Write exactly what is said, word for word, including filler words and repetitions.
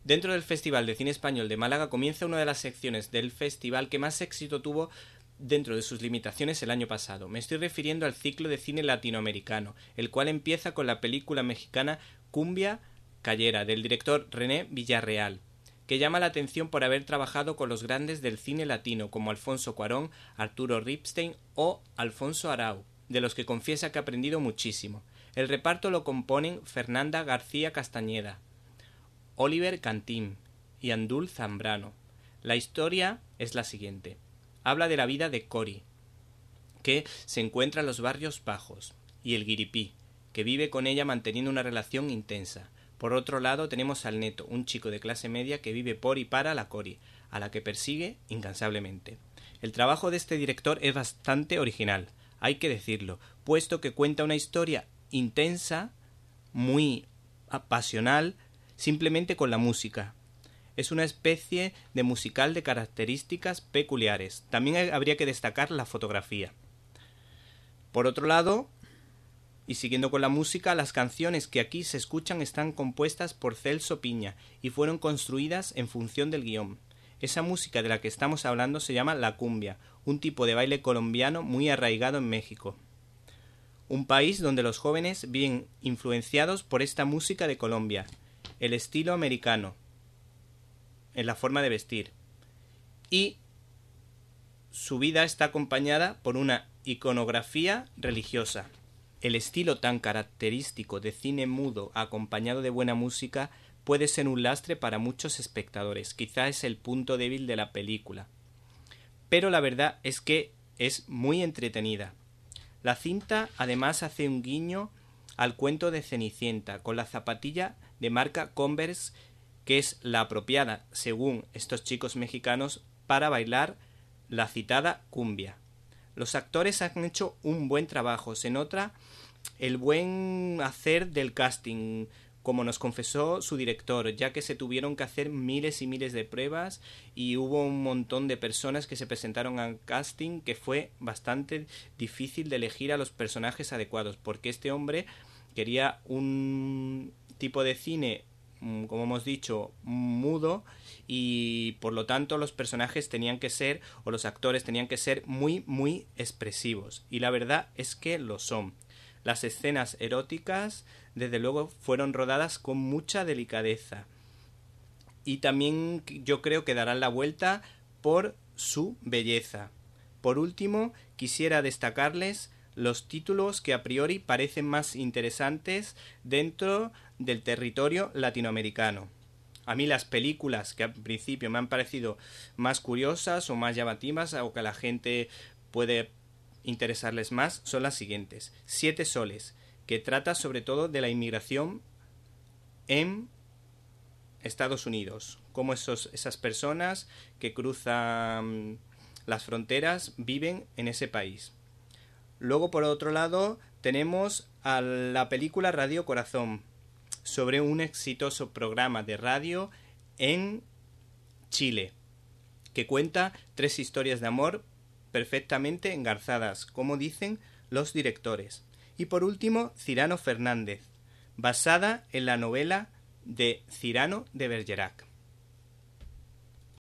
Dentro del Festival de Cine Español de Málaga comienza una de las secciones del festival que más éxito tuvo dentro de sus limitaciones el año pasado. Me estoy refiriendo al ciclo de cine latinoamericano, el cual empieza con la película mexicana Cumbia Callera, del director René Villarreal, que llama la atención por haber trabajado con los grandes del cine latino como Alfonso Cuarón, Arturo Ripstein o Alfonso Arau, de los que confiesa que ha aprendido muchísimo. El reparto lo componen Fernanda García Castañeda, Oliver Cantín y Andul Zambrano. La historia es la siguiente. Habla de la vida de Cori, que se encuentra en los barrios bajos, y el guiripí, que vive con ella manteniendo una relación intensa. Por otro lado tenemos al Neto, un chico de clase media que vive por y para la Cori, a la que persigue incansablemente. El trabajo de este director es bastante original, hay que decirlo, puesto que cuenta una historia intensa, muy pasional, simplemente con la música. Es una especie de musical de características peculiares. También habría que destacar la fotografía. Por otro lado, y siguiendo con la música, las canciones que aquí se escuchan están compuestas por Celso Piña y fueron construidas en función del guión. Esa música de la que estamos hablando se llama la cumbia, un tipo de baile colombiano muy arraigado en México. Un país donde los jóvenes viven influenciados por esta música de Colombia, el estilo americano, en la forma de vestir, y su vida está acompañada por una iconografía religiosa. El estilo tan característico de cine mudo acompañado de buena música puede ser un lastre para muchos espectadores, quizá es el punto débil de la película, pero la verdad es que es muy entretenida. La cinta además hace un guiño al cuento de Cenicienta, con la zapatilla de marca Converse, que es la apropiada, según estos chicos mexicanos, para bailar la citada cumbia. Los actores han hecho un buen trabajo, se nota el buen hacer del casting, como nos confesó su director, ya que se tuvieron que hacer miles y miles de pruebas y hubo un montón de personas que se presentaron al casting, que fue bastante difícil de elegir a los personajes adecuados, porque este hombre quería un tipo de cine, como hemos dicho, mudo, y por lo tanto los personajes tenían que ser, o los actores tenían que ser muy muy expresivos, y la verdad es que lo son. Las escenas eróticas desde luego fueron rodadas con mucha delicadeza, y también yo creo que darán la vuelta por su belleza. Por último, quisiera destacarles los títulos que a priori parecen más interesantes dentro del territorio latinoamericano. A mí las películas que al principio me han parecido más curiosas o más llamativas, o que a la gente puede interesarles más, son las siguientes. Siete soles, que trata sobre todo de la inmigración en Estados Unidos, cómo esos, esas personas que cruzan las fronteras viven en ese país. Luego, por otro lado, tenemos a la película Radio Corazón, sobre un exitoso programa de radio en Chile, que cuenta tres historias de amor perfectamente engarzadas, como dicen los directores. Y por último, Cyrano Fernández, basada en la novela de Cyrano de Bergerac.